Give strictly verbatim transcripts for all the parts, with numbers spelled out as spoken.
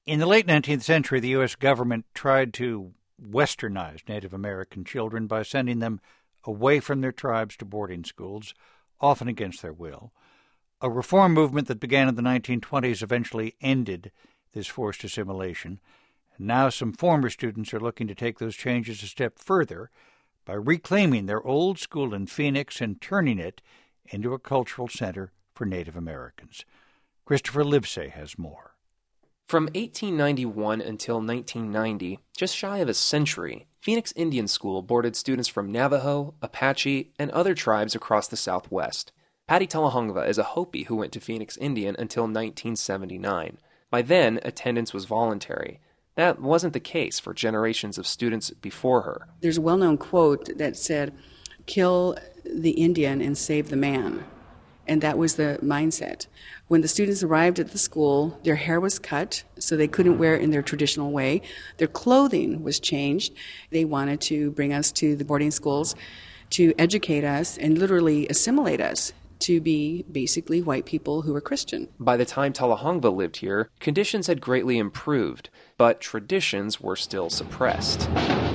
In the late nineteenth century, the U S government tried to westernize Native American children by sending them away from their tribes to boarding schools, often against their will. A reform movement that began in the nineteen twenties eventually ended this forced assimilation. And now some former students are looking to take those changes a step further by reclaiming their old school in Phoenix and turning it into a cultural center for Native Americans. Christopher Livesay has more. From eighteen ninety-one until nineteen ninety, just shy of a century, Phoenix Indian School boarded students from Navajo, Apache, and other tribes across the Southwest. Patty Talahongva is a Hopi who went to Phoenix Indian until nineteen seventy-nine. By then, attendance was voluntary. That wasn't the case for generations of students before her. There's a well-known quote that said, "Kill the Indian and save the man." And that was the mindset. When the students arrived at the school, their hair was cut so they couldn't wear it in their traditional way. Their clothing was changed. They wanted to bring us to the boarding schools to educate us and literally assimilate us to be basically white people who were Christian. By the time Talahongva lived here, conditions had greatly improved, but traditions were still suppressed.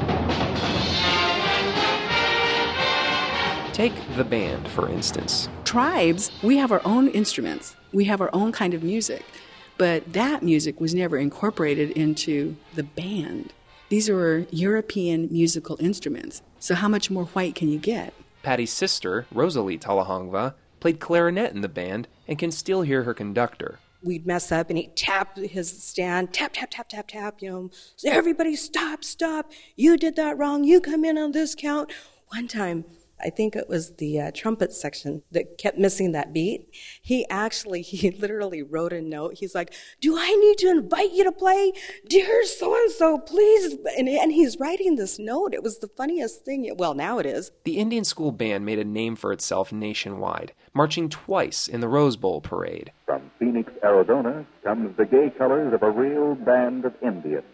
Take the band, for instance. Tribes, we have our own instruments. We have our own kind of music. But that music was never incorporated into the band. These are European musical instruments. So how much more white can you get? Patty's sister, Rosalie Talahongva, played clarinet in the band and can still hear her conductor. We'd mess up and he'd tap his stand, tap, tap, tap, tap, tap, you know. So everybody stop, stop. You did that wrong. You come in on this count. One time, I think it was the uh, trumpet section that kept missing that beat. He actually, he literally wrote a note. He's like, "Do I need to invite you to play? Dear so-and-so, please." And, and he's writing this note. It was the funniest thing. Well, now it is. The Indian School Band made a name for itself nationwide, marching twice in the Rose Bowl parade. From Phoenix, Arizona, comes the gay colors of a real band of Indians.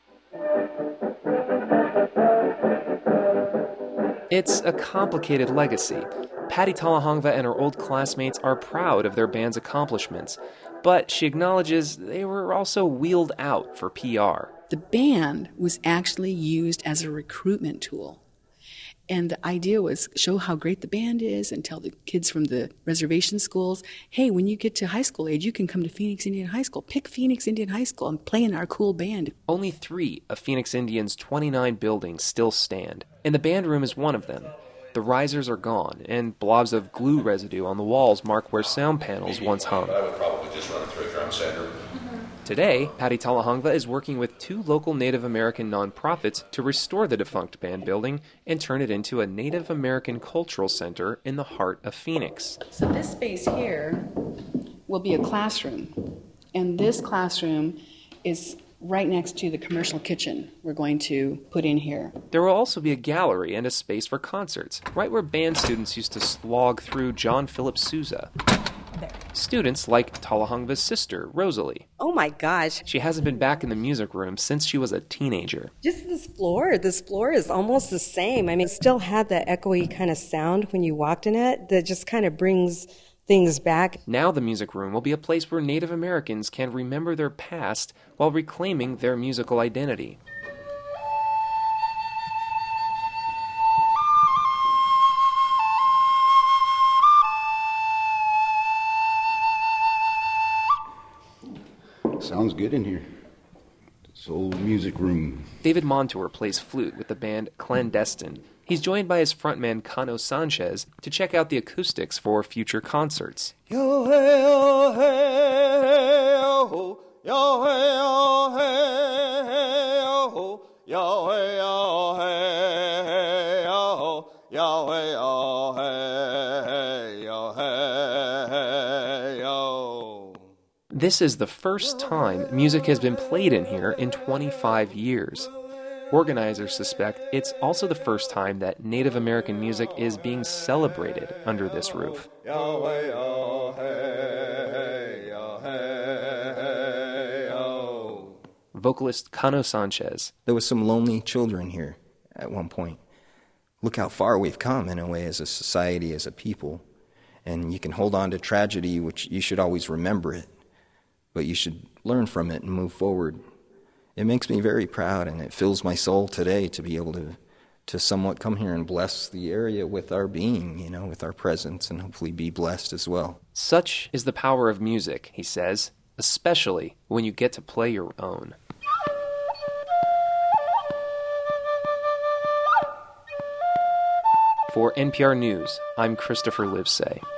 It's a complicated legacy. Patty Talahongva and her old classmates are proud of their band's accomplishments, but she acknowledges they were also wheeled out for P R. The band was actually used as a recruitment tool. And the idea was show how great the band is and tell the kids from the reservation schools, hey, when you get to high school age, you can come to Phoenix Indian High School. Pick Phoenix Indian High School and play in our cool band. Only three of Phoenix Indian's twenty-nine buildings still stand, and the band room is one of them. The risers are gone, and blobs of glue residue on the walls mark where sound panels once hung. I would probably just run it through a drum center. Today, Patty Talahongva is working with two local Native American nonprofits to restore the defunct band building and turn it into a Native American cultural center in the heart of Phoenix. So this space here will be a classroom, and this classroom is right next to the commercial kitchen we're going to put in here. There will also be a gallery and a space for concerts, right where band students used to slog through John Philip Sousa. There. Students like Talahongva's sister, Rosalie. Oh my gosh. She hasn't been back in the music room since she was a teenager. Just this floor. This floor is almost the same. I mean, it still had that echoey kind of sound when you walked in it that just kind of brings things back. Now the music room will be a place where Native Americans can remember their past while reclaiming their musical identity. Sounds good in here. This old music room. David Montour plays flute with the band Clandestine. He's joined by his frontman Cano Sanchez to check out the acoustics for future concerts. Yo hey oh hey oh yo hey oh hey oh yo hey oh hey oh yo hey oh hey yo hey oh. This is the first time music has been played in here in twenty-five years. Organizers suspect it's also the first time that Native American music is being celebrated under this roof. Vocalist Cano Sanchez. There was some lonely children here at one point. Look how far we've come in a way as a society, as a people. And you can hold on to tragedy, which you should always remember it. but you should learn from it and move forward. It makes me very proud, and it fills my soul today to be able to to somewhat come here and bless the area with our being, you know, with our presence, and hopefully be blessed as well. Such is the power of music, he says, especially when you get to play your own. For N P R News, I'm Christopher Livesay.